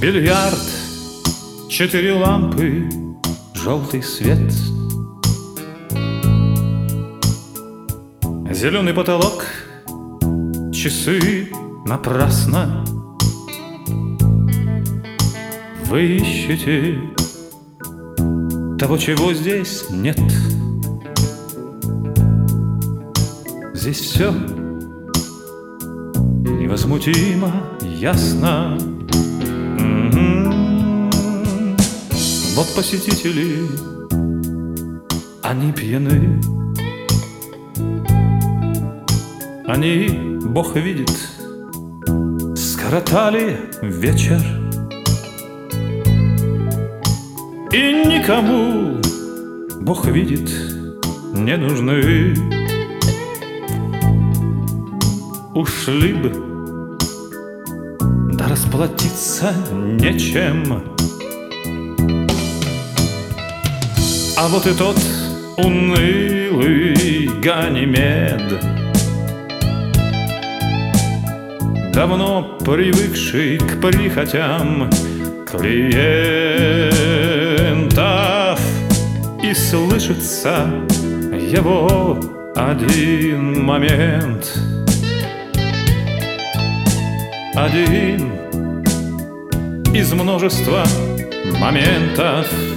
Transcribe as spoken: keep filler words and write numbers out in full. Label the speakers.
Speaker 1: Бильярд, четыре лампы, желтый свет, зеленый потолок, часы напрасно. Вы ищете того, чего здесь нет. Здесь все невозмутимо ясно. М-м-м. Вот посетители, они пьяны. Они, Бог видит, скоротали вечер. И никому, Бог видит, не нужны. Ушли бы, да расплатиться нечем. А вот и тот унылый Ганимед, давно привыкший к прихотям клиентов, и слышится его один момент. Один из множества моментов.